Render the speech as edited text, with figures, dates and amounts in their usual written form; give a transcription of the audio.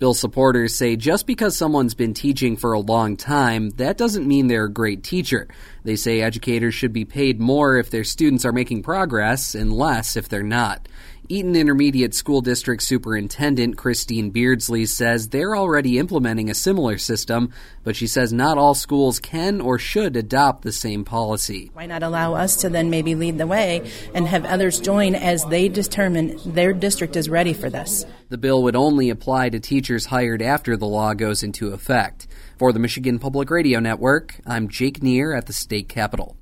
Bill supporters say just because someone's been teaching for a long time, that doesn't mean they're a great teacher. They say educators should be paid more if their students are making progress and less if they're not. Eaton Intermediate School District Superintendent Christine Beardsley says they're already implementing a similar system, but she says not all schools can or should adopt the same policy. Why not allow us to then maybe lead the way and have others join as they determine their district is ready for this? The bill would only apply to teachers hired after the law goes into effect. For the Michigan Public Radio Network, I'm Jake Neer at the State Capitol.